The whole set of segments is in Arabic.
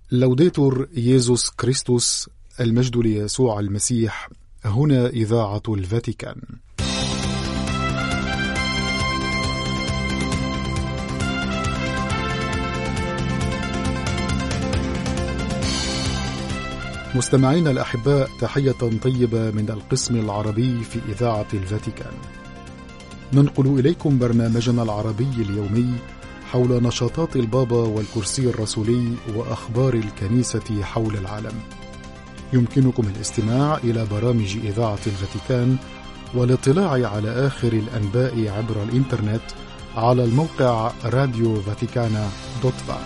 لوديتور ييسوس كريستوس، المجد ليسوع المسيح. هنا إذاعة الفاتيكان. مستمعينا الأحباء، تحية طيبة من القسم العربي في إذاعة الفاتيكان. ننقل إليكم برنامجنا العربي اليومي حول نشاطات البابا والكرسي الرسولي وأخبار الكنيسة حول العالم. يمكنكم الاستماع إلى برامج إذاعة الفاتيكان والاطلاع على آخر الأنباء عبر الإنترنت على الموقع راديو فاتيكانا.va.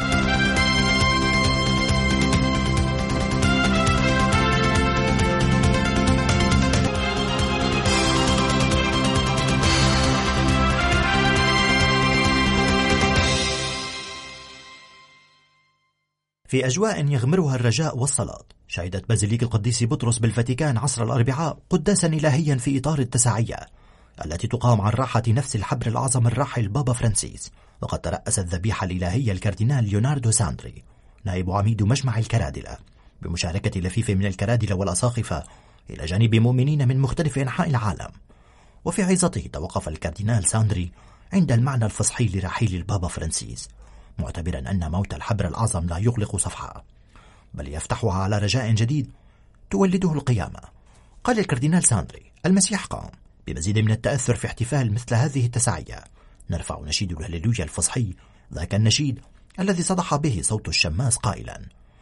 في أجواء يغمرها الرجاء والصلاة، شهدت بازيليك القديس بطرس بالفاتيكان عصر الأربعاء قداسا إلهيا في إطار التسعية التي تقام عن راحة نفس الحبر الأعظم الراحل بابا فرانسيس. وقد ترأس الذبيحة الإلهية الكاردينال ليوناردو ساندري، نائب عميد مجمع الكرادلة، بمشاركة لفيف من الكرادلة والأساقفة إلى جانب مؤمنين من مختلف أنحاء العالم. وفي عظته توقف الكاردينال ساندري عند المعنى الفصحي لرحيل البابا فرانسيس، معتبرا أن موت الحبر الأعظم لا يغلق صفحة بل يفتحها على رجاء جديد تولده القيامة. قال الكاردينال ساندري: المسيح قام. بمزيد من التأثر في احتفال مثل هذه التسعية نرفع نشيد الهللويا الفصحي، ذاك النشيد الذي صدح به صوت الشماس قائلا: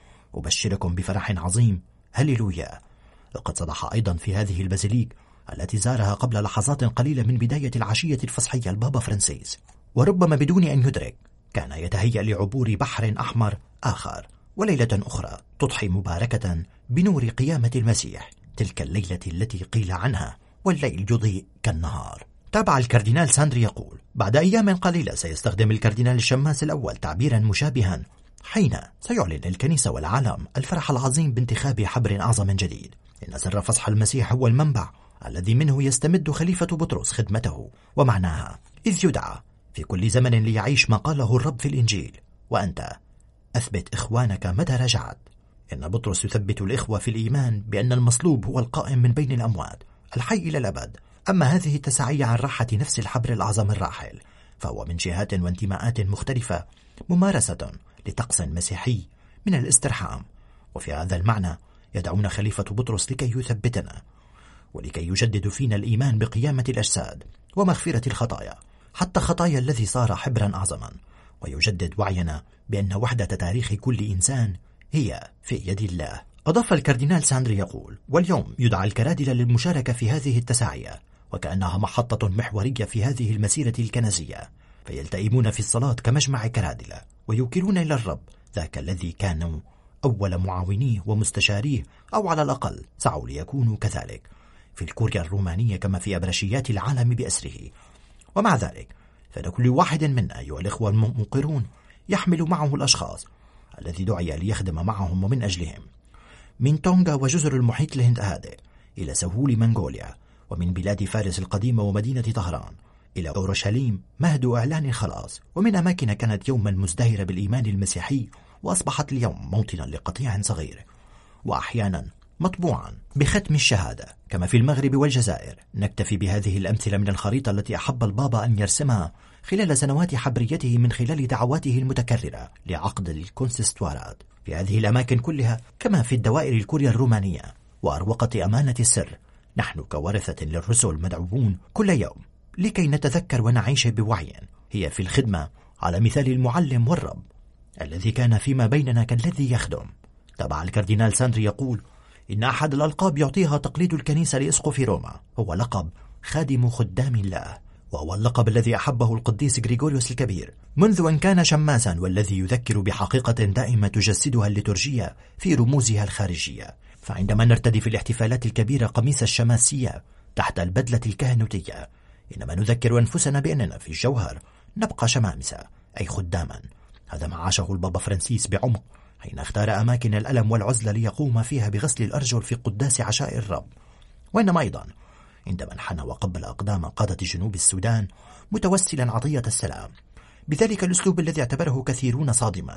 أبشركم بفرح عظيم هللويا. وقد صدح أيضا في هذه البازيليك التي زارها قبل لحظات قليلة من بداية العشية الفصحية البابا فرانسيس، وربما بدون أن يدرك كان يتهيأ لعبور بحر أحمر آخر وليلة أخرى تضحي مباركة بنور قيامة المسيح، تلك الليلة التي قيل عنها والليل يضيء كالنهار. تابع الكاردينال ساندري يقول: بعد أيام قليلة سيستخدم الكاردينال الشماس الأول تعبيرا مشابها حين سيعلن الكنيسة والعالم الفرح العظيم بانتخاب حبر أعظم جديد. إن سر فصح المسيح هو المنبع الذي منه يستمد خليفة بطرس خدمته، ومعناها إذ يدعى في كل زمن ليعيش ما قاله الرب في الإنجيل: وأنت أثبت إخوانك متى رجعت. إن بطرس يثبت الإخوة في الإيمان بأن المصلوب هو القائم من بين الأموات الحي إلى الأبد. أما هذه التسعية عن راحة نفس الحبر الأعظم الراحل فهو من جهات وانتماءات مختلفة ممارسة لطقس مسيحي من الاسترحام. وفي هذا المعنى يدعون خليفة بطرس لكي يثبتنا ولكي يجدد فينا الإيمان بقيامة الأجساد ومغفرة الخطايا، حتى خطايا الذي صار حبرا أعظما، ويجدد وعينا بأن وحدة تاريخ كل إنسان هي في يد الله. أضاف الكاردينال ساندري يقول: واليوم يدعى الكرادلة للمشاركة في هذه التسعية، وكأنها محطة محورية في هذه المسيرة الكنسية، فيلتئمون في الصلاة كمجمع كرادلة ويوكلون إلى الرب ذاك الذي كانوا أول معاونيه ومستشاريه، أو على الأقل سعوا ليكونوا كذلك في الكوريا الرومانية كما في أبرشيات العالم بأسره. ومع ذلك فلكل واحد منا أيها الإخوة المنقرون يحمل معه الأشخاص الذي دعي ليخدم معهم ومن أجلهم، من تونغا وجزر المحيط الهند هادئ إلى سهول منغوليا، ومن بلاد فارس القديمة ومدينة طهران إلى أورشليم مهد إعلان الخلاص، ومن أماكن كانت يوما مزدهرة بالإيمان المسيحي وأصبحت اليوم موطنا لقطيع صغير وأحيانا مطبوعا بختم الشهادة، كما في المغرب والجزائر. نكتفي بهذه الأمثلة من الخريطة التي أحب البابا أن يرسمها خلال سنوات حبريته من خلال دعواته المتكررة لعقد الكونسستوارات في هذه الأماكن كلها، كما في الدوائر الكوريا الرومانية وأروقة أمانة السر. نحن كورثة للرسل مدعوون كل يوم لكي نتذكر ونعيش بوعي هي في الخدمة على مثال المعلم والرب الذي كان فيما بيننا كالذي يخدم. تبع الكاردينال ساندري يقول: إن أحد الألقاب يعطيها تقليد الكنيسة لإسقف روما هو لقب خادم خدام الله، وهو اللقب الذي أحبه القديس غريغوريوس الكبير منذ أن كان شماسا، والذي يذكر بحقيقة دائمة تجسدها الليتورجية في رموزها الخارجية. فعندما نرتدي في الاحتفالات الكبيرة قميص الشماسية تحت البدلة الكهنوتية، إنما نذكر أنفسنا بأننا في الجوهر نبقى شمامسة، أي خداما. هذا ما عاشه البابا فرانسيس بعمق حين اختار أماكن الألم والعزلة ليقوم فيها بغسل الأرجل في قداس عشاء الرب. وإنما أيضا عندما انحنى وقبل أقدام قادة جنوب السودان متوسلا عطية السلام بذلك الأسلوب الذي اعتبره كثيرون صادما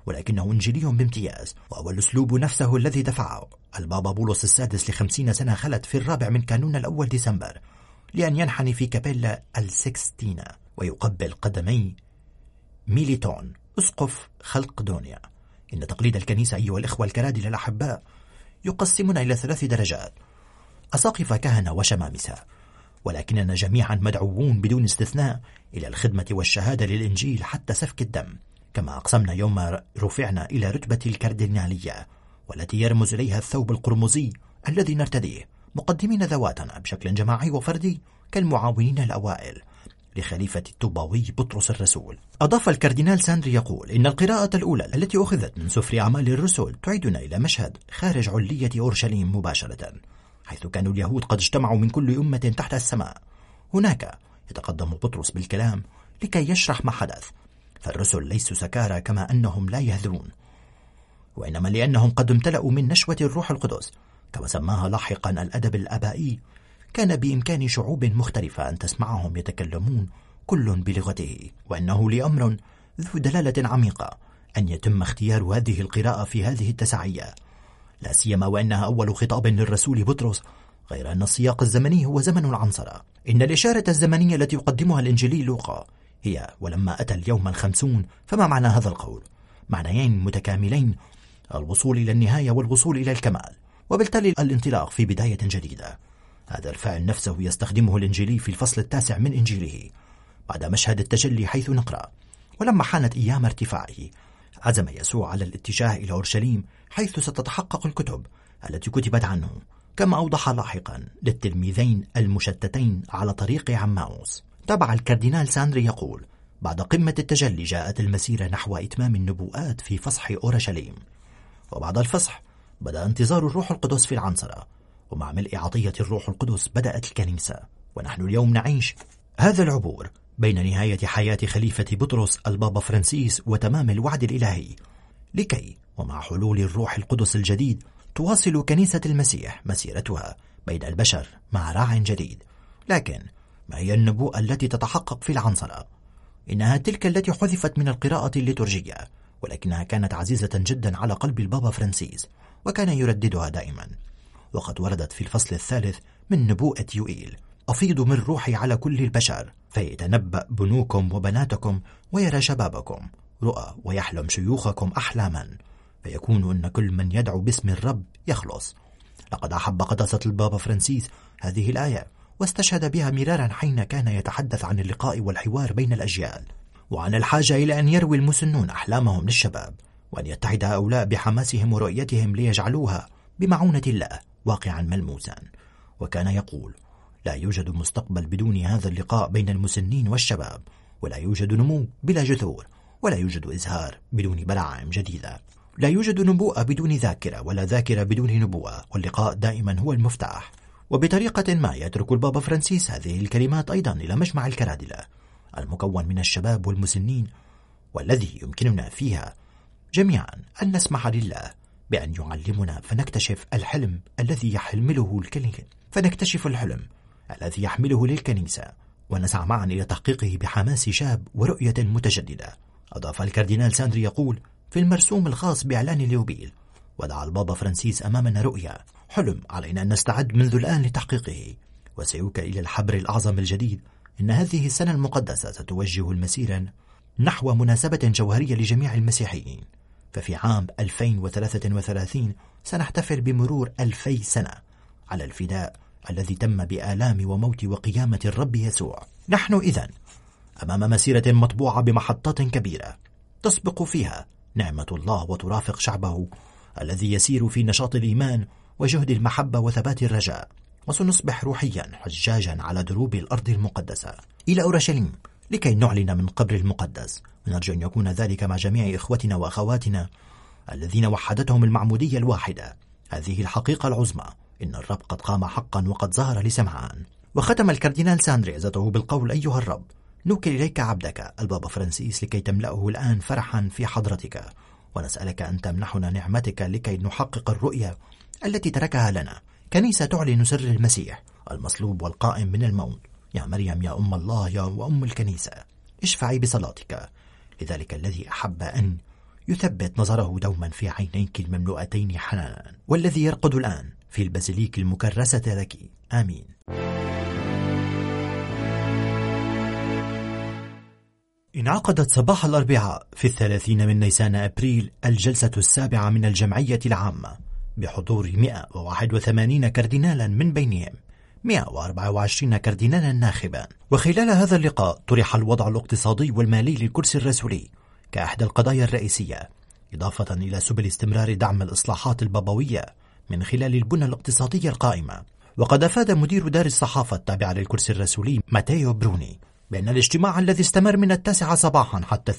ولكنه إنجيلي بامتياز، وهو الأسلوب نفسه الذي دفعه البابا بولس السادس ل50 سنة خلت في 4 من كانون الأول ديسمبر لأن ينحني في كابيلا السكستينا ويقبل قدمي ميليتون أسقف خلقدونيا. إن تقليد الكنيسة أيها الإخوة الكرادلة الأحباء يقسمنا إلى 3 درجات: أساقفة، كهنة، وشمامسة، ولكننا جميعا مدعوون بدون استثناء إلى الخدمة والشهادة للإنجيل حتى سفك الدم، كما أقسمنا يوم رفعنا إلى رتبة الكاردينالية، والتي يرمز إليها الثوب القرمزي الذي نرتديه، مقدمين ذواتنا بشكل جماعي وفردي كالمعاونين الأوائل لخليفة الطوباوي بطرس الرسول. أضاف الكاردينال ساندري يقول إن القراءة الأولى التي أخذت من سفر أعمال الرسل تعيدنا إلى مشهد خارج علية أورشليم مباشرة، حيث كانوا اليهود قد اجتمعوا من كل أمة تحت السماء. هناك يتقدم بطرس بالكلام لكي يشرح ما حدث، فالرسل ليسوا سكارى كما أنهم لا يهذرون، وإنما لأنهم قد امتلأوا من نشوة الروح القدس كما سماها لاحقا الأدب الآبائي. كان بإمكان شعوب مختلفة أن تسمعهم يتكلمون كل بلغته، وأنه لأمر ذو دلالة عميقة أن يتم اختيار هذه القراءة في هذه التسعية، لا سيما وأنها أول خطاب للرسول بطرس، غير أن السياق الزمني هو زمن العنصرة. إن الإشارة الزمنية التي يقدمها الإنجيلي لوقا هي ولما أتى اليوم 50. فما معنى هذا القول؟ معنيين متكاملين: الوصول إلى النهاية والوصول إلى الكمال، وبالتالي الانطلاق في بداية جديدة. هذا الفعل نفسه يستخدمه الإنجيلي في الفصل 9 من إنجيله بعد مشهد التجلي، حيث نقرأ: ولما حانت أيام ارتفاعه عزم يسوع على الاتجاه إلى أورشليم، حيث ستتحقق الكتب التي كتبت عنه، كما أوضح لاحقا للتلميذين المشتتين على طريق عماوس. تبع الكاردينال ساندري يقول: بعد قمة التجلي جاءت المسيرة نحو إتمام النبوءات في فصح أورشليم، وبعد الفصح بدأ انتظار الروح القدس في العنصرة، ومع ملء عطية الروح القدس بدأت الكنيسة. ونحن اليوم نعيش هذا العبور بين نهاية حياة خليفة بطرس البابا فرانسيس وتمام الوعد الإلهي، لكي ومع حلول الروح القدس الجديد تواصل كنيسة المسيح مسيرتها بين البشر مع راع جديد. لكن ما هي النبوءة التي تتحقق في العنصرة؟ إنها تلك التي حذفت من القراءة الليتورجية، ولكنها كانت عزيزة جدا على قلب البابا فرانسيس وكان يرددها دائما، وقد وردت في الفصل 3 من نبوءة يوئيل: أفيض من روحي على كل البشر، فيتنبأ بنوكم وبناتكم، ويرى شبابكم رؤى، ويحلم شيوخكم أحلاما، فيكون أن كل من يدعو باسم الرب يخلص. لقد أحب قداسة البابا فرانسيس هذه الآية، واستشهد بها مرارا حين كان يتحدث عن اللقاء والحوار بين الأجيال، وعن الحاجة إلى أن يروي المسنون أحلامهم للشباب، وأن يتحد هؤلاء بحماسهم ورؤيتهم ليجعلوها بمعونة الله واقعا ملموسا. وكان يقول: لا يوجد مستقبل بدون هذا اللقاء بين المسنين والشباب، ولا يوجد نمو بلا جذور، ولا يوجد إزهار بدون بلاعم جديدة، لا يوجد نبوءة بدون ذاكرة، ولا ذاكرة بدون نبوءة، واللقاء دائما هو المفتاح. وبطريقة ما يترك البابا فرانسيس هذه الكلمات أيضا إلى مجمع الكرادلة المكون من الشباب والمسنين، والذي يمكننا فيها جميعا أن نسمح لله بأن يعلمنا فنكتشف الحلم الذي يحمله للكنيسة، ونسعى معا إلى تحقيقه بحماس شاب ورؤية متجددة. أضاف الكاردينال ساندري يقول: في المرسوم الخاص بإعلان اليوبيل ودعا البابا فرانسيس أمامنا رؤية، حلم علينا أن نستعد منذ الآن لتحقيقه، وسيوكل إلى الحبر الأعظم الجديد. إن هذه السنة المقدسة ستوجه المسيرة نحو مناسبة جوهرية لجميع المسيحيين، ففي عام 2033 سنحتفل بمرور 2000 سنة على الفداء الذي تم بآلام وموت وقيامة الرب يسوع. نحن إذن أمام مسيرة مطبوعة بمحطات كبيرة تسبق فيها نعمة الله وترافق شعبه الذي يسير في نشاط الإيمان وجهد المحبة وثبات الرجاء، وسنصبح روحيا حجاجا على دروب الأرض المقدسة إلى أورشليم لكي نعلن من قبر المقدس. ونرجو أن يكون ذلك مع جميع إخوتنا وأخواتنا الذين وحدتهم المعمودية الواحدة هذه الحقيقة العظمى: إن الرب قد قام حقا وقد ظهر لسمعان. وختم الكاردينال ساندري عزته بالقول: أيها الرب، نوكل إليك عبدك البابا فرانسيس لكي تملأه الآن فرحا في حضرتك، ونسألك أن تمنحنا نعمتك لكي نحقق الرؤية التي تركها لنا، كنيسة تعلن سر المسيح المصلوب والقائم من الموت. يا مريم يا أم الله يا وأم الكنيسة، اشفعي بصلاتك لذلك الذي أحب أن يثبت نظره دوما في عينيك المملوءتين حنانا، والذي يرقد الآن في البازيليك المكرسة لك. آمين. انعقدت صباح الأربعاء في 30 من نيسان أبريل الجلسة السابعة من الجمعية العامة بحضور 181 كاردينالا، من بينهم 124 كاردينالا ناخبا. وخلال هذا اللقاء طرح الوضع الاقتصادي والمالي للكرسي الرسولي كأحدى القضايا الرئيسية، إضافة إلى سبل استمرار دعم الإصلاحات البابوية من خلال البنى الاقتصادية القائمة. وقد أفاد مدير دار الصحافة التابعة للكرسي الرسولي ماتيو بروني بأن الاجتماع الذي استمر من 9 صباحا حتى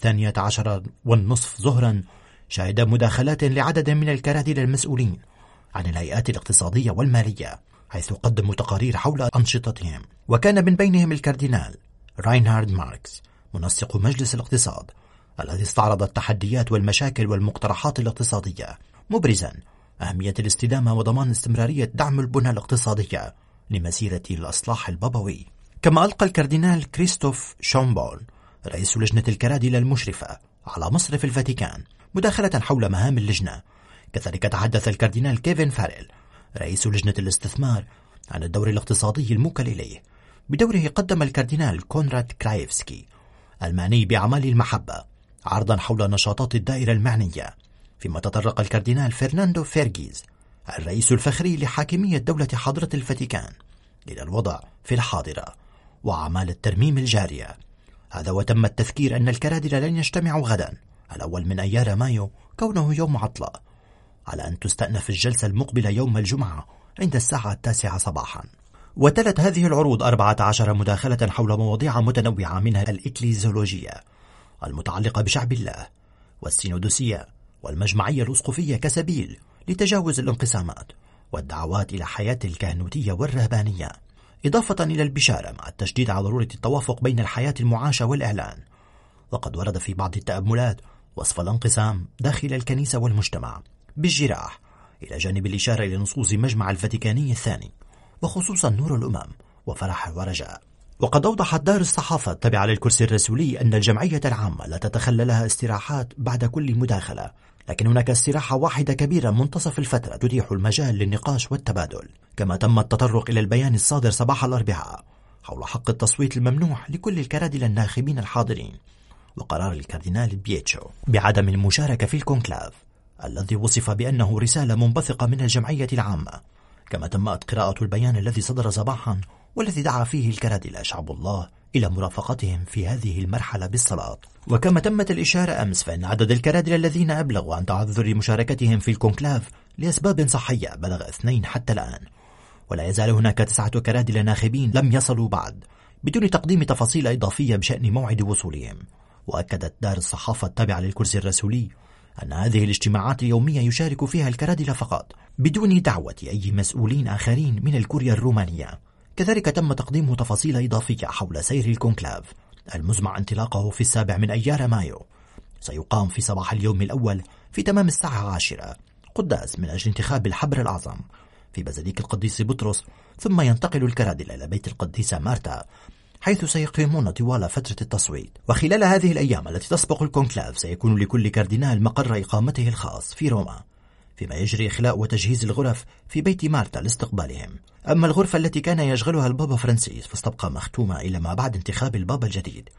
12:30 ظهرا شهد مداخلات لعدد من الكراديل المسؤولين عن الهيئات الاقتصادية والمالية، حيث قدموا تقارير حول أنشطتهم. وكان من بينهم الكاردينال راينهارد ماركس منسق مجلس الاقتصاد، الذي استعرض التحديات والمشاكل والمقترحات الاقتصادية، مبرزا أهمية الاستدامة وضمان استمرارية دعم البنى الاقتصادية لمسيرة الإصلاح البابوي. كما ألقى الكاردينال كريستوف شومبول رئيس لجنة الكراديل المشرفة على مصرف الفاتيكان مداخلة حول مهام اللجنة. كذلك تحدث الكاردينال كيفن فاريل رئيس لجنة الاستثمار عن الدور الاقتصادي الموكل إليه. بدوره قدم الكاردينال كونراد كرايفسكي المعني بأعمال المحبة عرضا حول نشاطات الدائرة المعنية، فيما تطرق الكاردينال فرناندو فيرغيز الرئيس الفخري لحاكمية دولة حضرة الفاتيكان إلى الوضع في الحاضرة وأعمال الترميم الجارية. هذا وتم التذكير أن الكراديل لن يجتمعوا غدا 1 من أيار مايو كونه يوم عطلة، على أن تستأنف الجلسة المقبلة يوم الجمعة عند الساعة 9 صباحا. وتلت هذه العروض 14 مداخلة حول مواضيع متنوعة، منها الإكليزيولوجية المتعلقة بشعب الله، والسينودوسية والمجمعية الأسقفية كسبيل لتجاوز الانقسامات، والدعوات إلى حياة الكهنوتية والرهبانية، إضافة إلى البشارة مع التشديد على ضرورة التوافق بين الحياة المعاشة والإعلان. وقد ورد في بعض التأملات وصف الانقسام داخل الكنيسة والمجتمع بالجراح، إلى جانب الإشارة إلى نصوص مجمع الفاتيكاني الثاني، وخصوصا نور الأمم وفرح ورجاء. وقد أوضحت دار الصحافة التابعة للكرسي الرسولي أن الجمعية العامة لا تتخللها استراحات بعد كل مداخلة، لكن هناك استراحة واحدة كبيرة منتصف الفترة تتيح المجال للنقاش والتبادل. كما تم التطرق إلى البيان الصادر صباح الأربعاء حول حق التصويت الممنوح لكل الكراديل الناخبين الحاضرين، وقرار الكاردينال بييتشو بعدم المشاركة في الكونكلاف الذي وصف بأنه رسالة منبثقة من الجمعية العامة. كما تمت قراءة البيان الذي صدر صباحا والذي دعا فيه الكراديل شعب الله إلى مرافقتهم في هذه المرحلة بالصلاة. وكما تمت الإشارة أمس فإن عدد الكراديل الذين أبلغوا عن تعذر مشاركتهم في الكونكلاف لأسباب صحية بلغ 2 حتى الآن، ولا يزال هناك 9 كراديل ناخبين لم يصلوا بعد بدون تقديم تفاصيل إضافية بشأن موعد وصولهم. وأكدت دار الصحافة التابعة للكرسي الرسولي أن هذه الاجتماعات اليومية يشارك فيها الكراديل فقط بدون دعوة أي مسؤولين آخرين من الكوريا الرومانية. كذلك تم تقديم تفاصيل إضافية حول سير الكونكلاف المزمع انطلاقه في 7 من أيار مايو. سيقام في صباح اليوم الأول في تمام الساعة 10 قداس من أجل انتخاب الحبر الأعظم في بازيليك القديس بطرس، ثم ينتقل الكراديل إلى بيت القديسة مارتا، حيث سيقيمون طوال فترة التصويت. وخلال هذه الأيام التي تسبق الكونكلاف سيكون لكل كاردينال مقر إقامته الخاص في روما، فيما يجري إخلاء وتجهيز الغرف في بيت مارتا لاستقبالهم. أما الغرفة التي كان يشغلها البابا فرانسيس فستبقى مختومة إلى ما بعد انتخاب البابا الجديد،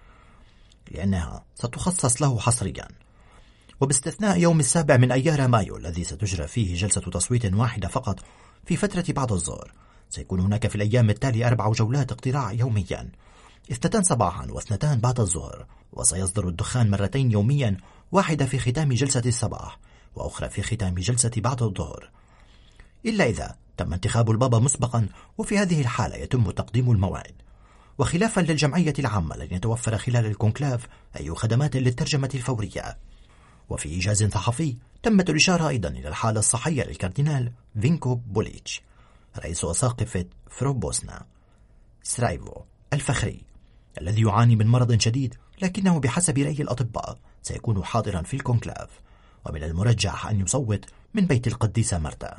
لأنها ستخصص له حصريا، وباستثناء يوم 7 من أيار مايو الذي ستجرى فيه جلسة تصويت واحدة فقط في فترة بعد الظهر. سيكون هناك في الأيام التالية 4 جولات اقتراع يوميا، 2 صباحا و2 بعد الظهر، وسيصدر الدخان 2 يوميا، واحدة في ختام جلسة الصباح وأخرى في ختام جلسة بعد الظهر، إلا إذا تم انتخاب البابا مسبقا، وفي هذه الحالة يتم تقديم الموعد. وخلافا للجمعية العامة لن يتوفر خلال الكونكلاف أي خدمات للترجمة الفورية. وفي إيجاز صحفي تمت الإشارة أيضا إلى الحالة الصحية للكاردينال فينكو بوليتش رئيس أساقفة فروبوسنا سرايفو الفخري، الذي يعاني من مرض شديد، لكنه بحسب رأي الأطباء سيكون حاضرا في الكونكلاف، ومن المرجح أن يصوت من بيت القديسة مارتا.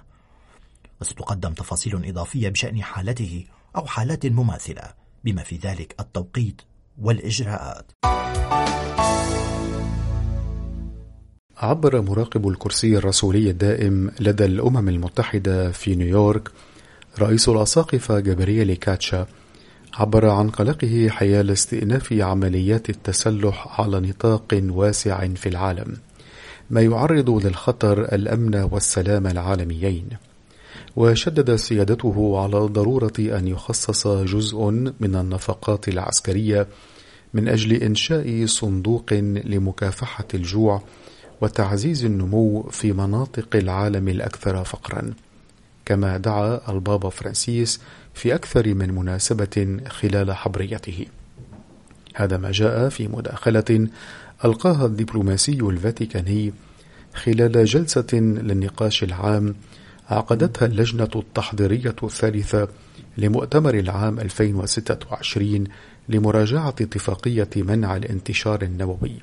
وستقدم تفاصيل إضافية بشأن حالته أو حالات مماثلة، بما في ذلك التوقيت والإجراءات. عبر مراقب الكرسي الرسولي الدائم لدى الأمم المتحدة في نيويورك رئيس الأساقفة جابرييل كاتشا عبر عن قلقه حيال استئناف عمليات التسلح على نطاق واسع في العالم، ما يعرض للخطر الأمن والسلام العالميين. وشدد سيادته على ضرورة أن يخصص جزء من النفقات العسكرية من أجل إنشاء صندوق لمكافحة الجوع وتعزيز النمو في مناطق العالم الأكثر فقرا، كما دعا البابا فرانسيس في أكثر من مناسبة خلال حبريته. هذا ما جاء في مداخلة ألقاها الدبلوماسي الفاتيكاني خلال جلسة للنقاش العام عقدتها اللجنة التحضيرية الثالثة لمؤتمر العام 2026 لمراجعة اتفاقية منع الانتشار النووي.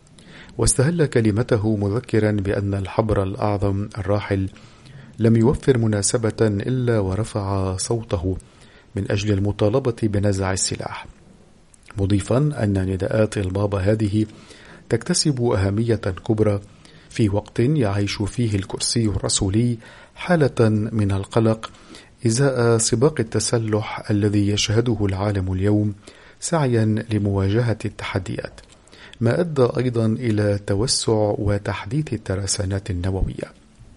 واستهل كلمته مذكرا بأن الحبر الأعظم الراحل لم يوفر مناسبة إلا ورفع صوته من أجل المطالبة بنزع السلاح، مضيفا أن نداءات البابا هذه تكتسب أهمية كبرى في وقت يعيش فيه الكرسي الرسولي حالة من القلق إزاء سباق التسلح الذي يشهده العالم اليوم سعيا لمواجهة التحديات، ما أدى أيضا إلى توسع وتحديث الترسانات النووية.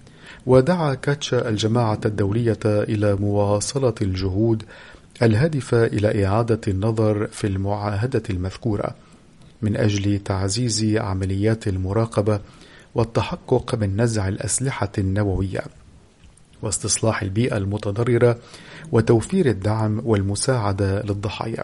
ودعا كاتشا الجماعة الدولية إلى مواصلة الجهود الهادفة إلى إعادة النظر في المعاهدة المذكورة من أجل تعزيز عمليات المراقبة والتحقق من نزع الأسلحة النووية واستصلاح البيئة المتضررة وتوفير الدعم والمساعدة للضحايا.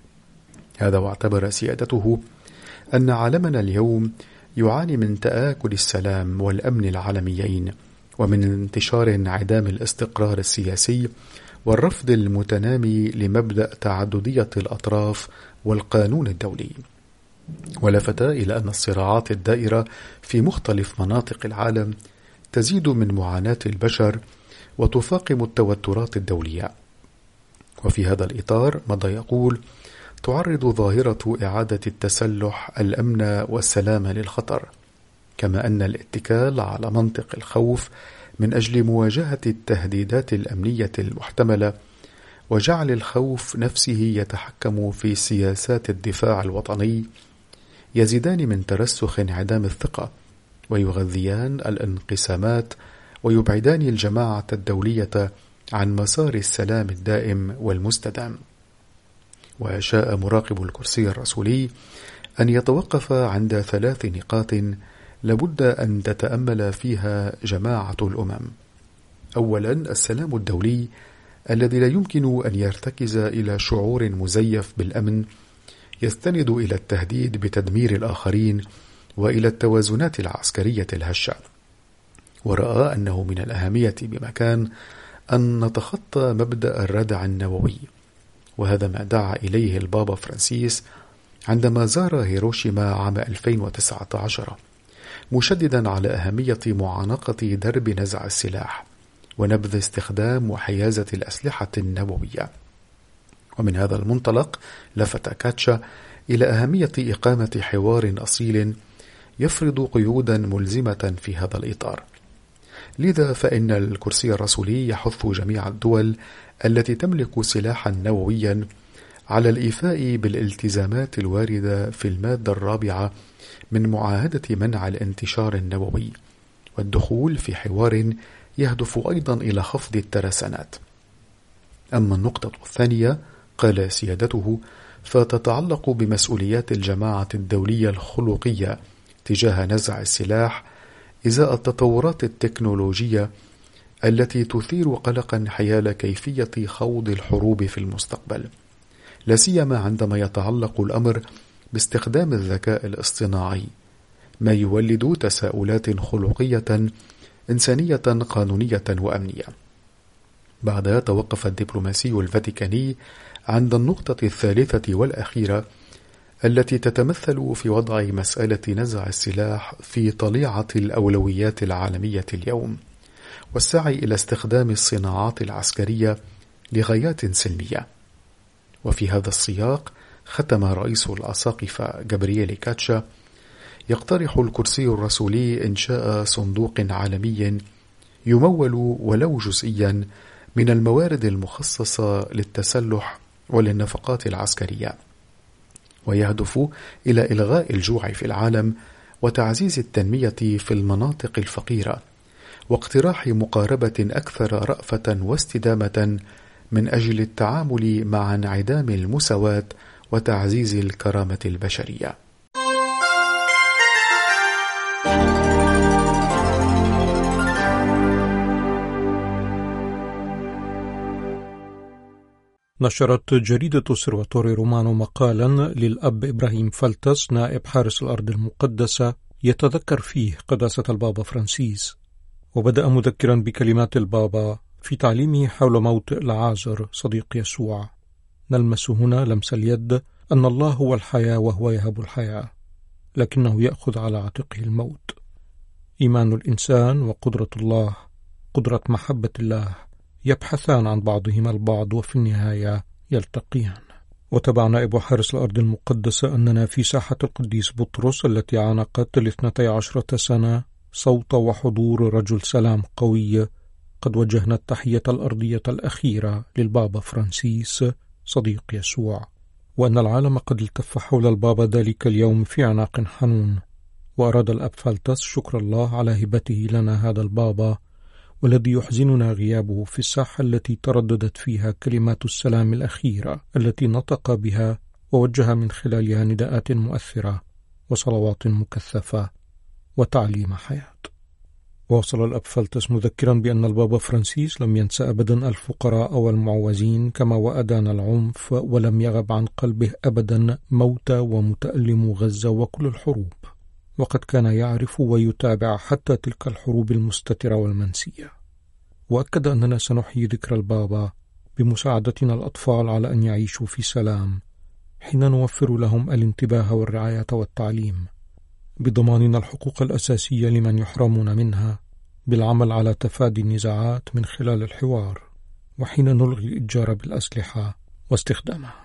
هذا واعتبر سيادته أن عالمنا اليوم يعاني من تآكل السلام والأمن العالميين ومن انتشار انعدام الاستقرار السياسي والرفض المتنامي لمبدأ تعددية الأطراف والقانون الدولي. ولفت إلى أن الصراعات الدائرة في مختلف مناطق العالم تزيد من معاناة البشر وتفاقم التوترات الدولية. وفي هذا الإطار مضى يقول: تعرض ظاهرة إعادة التسلح الأمن والسلام للخطر، كما أن الاتكال على منطق الخوف من أجل مواجهة التهديدات الأمنية المحتملة وجعل الخوف نفسه يتحكم في سياسات الدفاع الوطني يزيدان من ترسخ انعدام الثقة ويغذيان الانقسامات ويبعدان الجماعة الدولية عن مسار السلام الدائم والمستدام. وشاء مراقب الكرسي الرسولي أن يتوقف عند 3 نقاط لابد أن تتأمل فيها جماعة الأمم. أولا، السلام الدولي الذي لا يمكن أن يرتكز إلى شعور مزيف بالأمن يستند إلى التهديد بتدمير الآخرين وإلى التوازنات العسكرية الهشة. ورأى أنه من الأهمية بمكان أن نتخطى مبدأ الردع النووي، وهذا ما دعا إليه البابا فرانسيس عندما زار هيروشيما عام 2019، مشددا على أهمية معانقة درب نزع السلاح ونبذ استخدام وحيازة الأسلحة النووية. ومن هذا المنطلق لفت كاتشا إلى أهمية إقامة حوار أصيل يفرض قيودا ملزمة في هذا الإطار. لذا فإن الكرسي الرسولي يحث جميع الدول التي تملك سلاحا نوويا على الإيفاء بالالتزامات الواردة في المادة 4 من معاهدة منع الانتشار النووي والدخول في حوار يهدف أيضا إلى خفض الترسانات. أما النقطة الثانية، قال سيادته، فتتعلق بمسؤوليات الجماعة الدولية الخلقية تجاه نزع السلاح إزاء التطورات التكنولوجية التي تثير قلقا حيال كيفية خوض الحروب في المستقبل، لا سيما عندما يتعلق الأمر باستخدام الذكاء الاصطناعي، ما يولد تساؤلات خلقية إنسانية قانونية وأمنية. بعدها توقف الدبلوماسي الفاتيكاني عند النقطة الثالثة والأخيرة التي تتمثل في وضع مسألة نزع السلاح في طليعة الأولويات العالمية اليوم، والسعي إلى استخدام الصناعات العسكرية لغايات سلمية. وفي هذا السياق ختم رئيس الأساقفة جابرييل كاتشا يقترح الكرسي الرسولي إنشاء صندوق عالمي يمول ولو جزئيا من الموارد المخصصة للتسلح وللنفقات العسكرية، ويهدف إلى إلغاء الجوع في العالم وتعزيز التنمية في المناطق الفقيرة، واقتراح مقاربة أكثر رأفة واستدامة من أجل التعامل مع انعدام المساواة وتعزيز الكرامة البشرية. نشرت جريدة اوسرفاتوري رومانو مقالا للأب إبراهيم فلتس نائب حارس الأرض المقدسة يتذكر فيه قداسة البابا فرانسيس، وبدأ مذكرا بكلمات البابا في تعليمه حول موت العازر صديق يسوع: نلمس هنا لمس اليد أن الله هو الحياة وهو يهب الحياة، لكنه يأخذ على عاتقه الموت. إيمان الإنسان وقدرة الله، قدرة محبة الله، يبحثان عن بعضهما البعض وفي النهاية يلتقيان. وتبع نائب حارس الأرض المقدسة أننا في ساحة القديس بطرس التي عانقت 12 سنة صوت وحضور رجل سلام قوي قد وجهنا التحية الأرضية الأخيرة للبابا فرانسيس صديق يسوع، وأن العالم قد التف حول البابا ذلك اليوم في عناق حنون. وأراد الأب فلتس شكر الله على هبته لنا هذا البابا، والذي يحزننا غيابه في الساحة التي ترددت فيها كلمات السلام الأخيرة التي نطق بها ووجه من خلالها نداءات مؤثرة وصلوات مكثفة وتعليم حياة. ووصل الأب فلتس مذكرا بأن البابا فرانسيس لم ينسى أبدا الفقراء والمعوزين، كما وأدان العنف، ولم يغب عن قلبه أبدا موتى ومتألم غزة وكل الحروب، وقد كان يعرف ويتابع حتى تلك الحروب المستترة والمنسية. وأكد أننا سنحيي ذكر البابا بمساعدتنا الأطفال على أن يعيشوا في سلام، حين نوفر لهم الانتباه والرعاية والتعليم، بضماننا الحقوق الأساسية لمن يحرمون منها، بالعمل على تفادي النزاعات من خلال الحوار، وحين نلغي الإتجار بالأسلحة واستخدامها.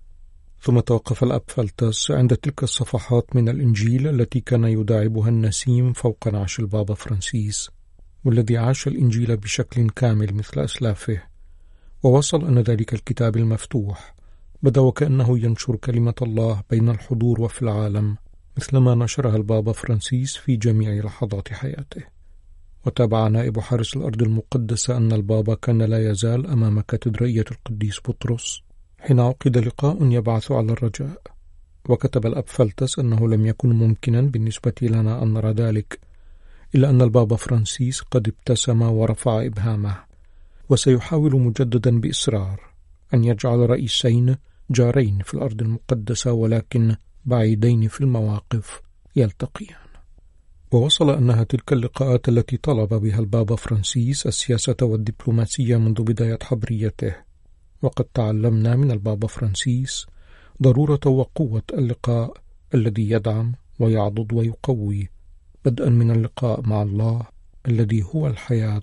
ثم توقف الأب فلتس عند تلك الصفحات من الإنجيل التي كان يداعبها النسيم فوق نعش البابا فرانسيس، والذي عاش الإنجيل بشكل كامل مثل أسلافه. ووصل أن ذلك الكتاب المفتوح بدا وكأنه ينشر كلمة الله بين الحضور وفي العالم، مثلما نشرها البابا فرانسيس في جميع لحظات حياته. وتابع نائب حارس الأرض المقدسة أن البابا كان لا يزال أمام كاتدرائية القديس بطرس حين عقد لقاء يبعث على الرجاء. وكتب الأب فلتس أنه لم يكن ممكنا بالنسبة لنا أن نرى ذلك، إلا أن البابا فرانسيس قد ابتسم ورفع إبهامه، وسيحاول مجددا بإصرار أن يجعل رئيسين جارين في الأرض المقدسة ولكن بعيدين في المواقف يلتقيان. ووصل أنها تلك اللقاءات التي طلب بها البابا فرانسيس السياسة والدبلوماسية منذ بداية حبريته، وقد تعلمنا من البابا فرانسيس ضرورة وقوة اللقاء الذي يدعم ويعضد ويقوي، بدءا من اللقاء مع الله الذي هو الحياة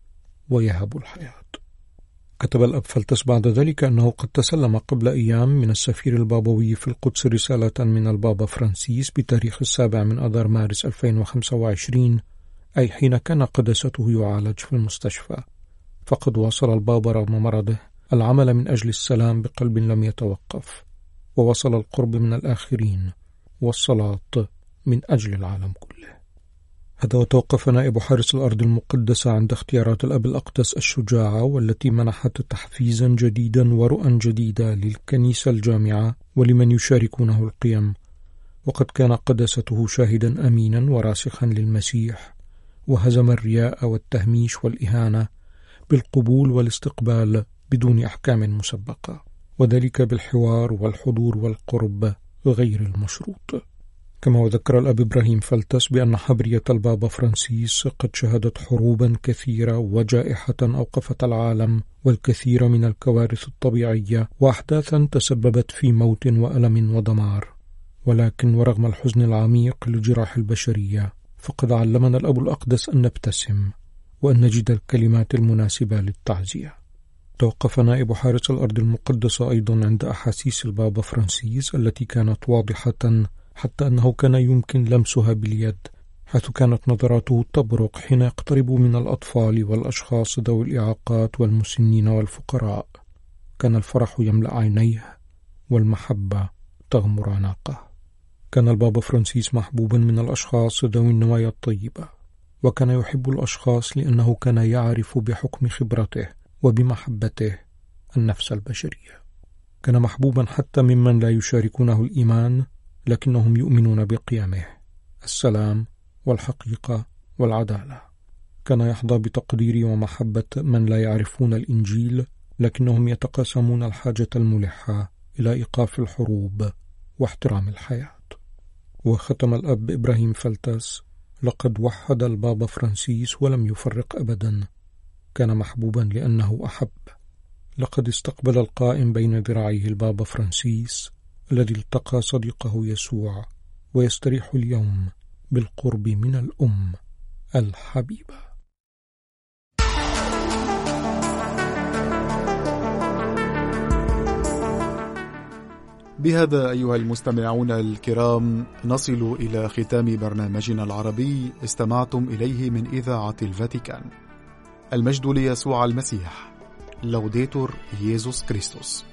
ويهب الحياة. كتب الأب فلتس بعد ذلك أنه قد تسلم قبل أيام من السفير البابوي في القدس رسالة من البابا فرانسيس بتاريخ 7 آذار مارس 2025، أي حين كان قداسته يعالج في المستشفى. فقد واصل البابا رغم مرضه العمل من أجل السلام بقلب لم يتوقف، ووصل القرب من الآخرين والصلاة من أجل العالم كله. هذا وتوقف نائب حارس الأرض المقدسة عند اختيارات الأب الأقدس الشجاعة، والتي منحت تحفيزا جديدا ورؤى جديدة للكنيسة الجامعة ولمن يشاركونه القيم. وقد كان قداسته شاهدا أمينا وراسخا للمسيح، وهزم الرياء والتهميش والإهانة بالقبول والاستقبال بدون أحكام مسبقة، وذلك بالحوار والحضور والقرب غير المشروط. كما وذكر الأب إبراهيم فلتس بأن حبرية البابا فرانسيس قد شهدت حروبا كثيرة وجائحة أوقفت العالم والكثير من الكوارث الطبيعية وأحداثا تسببت في موت وألم ودمار، ولكن ورغم الحزن العميق لجراح البشرية فقد علمنا الأب الأقدس أن نبتسم وأن نجد الكلمات المناسبة للتعزية. توقف نائب حارس الأرض المقدسة أيضا عند أحاسيس البابا فرانسيس التي كانت واضحة حتى أنه كان يمكن لمسها باليد، حيث كانت نظراته تبرق حين يقترب من الأطفال والأشخاص ذوي الإعاقات والمسنين والفقراء. كان الفرح يملأ عينيه والمحبة تغمر عناقه. كان البابا فرانسيس محبوبا من الأشخاص ذوي النوايا الطيبة، وكان يحب الأشخاص لأنه كان يعرف بحكم خبرته وبمحبته النفس البشرية. كان محبوبا حتى ممن لا يشاركونه الإيمان، لكنهم يؤمنون بقيمه: السلام والحقيقة والعدالة. كان يحظى بتقدير ومحبة من لا يعرفون الإنجيل، لكنهم يتقاسمون الحاجة الملحة إلى إيقاف الحروب واحترام الحياة. وختم الأب إبراهيم فلتس: لقد وحد البابا فرانسيس ولم يفرق أبدا. كان محبوبا لأنه أحب. لقد استقبل القائم بين ذراعيه البابا فرانسيس الذي التقى صديقه يسوع، ويستريح اليوم بالقرب من الأم الحبيبة. بهذا أيها المستمعون الكرام نصل إلى ختام برنامجنا العربي استمعتم إليه من إذاعة الفاتيكان. المجد ليسوع المسيح. لوديتور ييسوس كريستوس.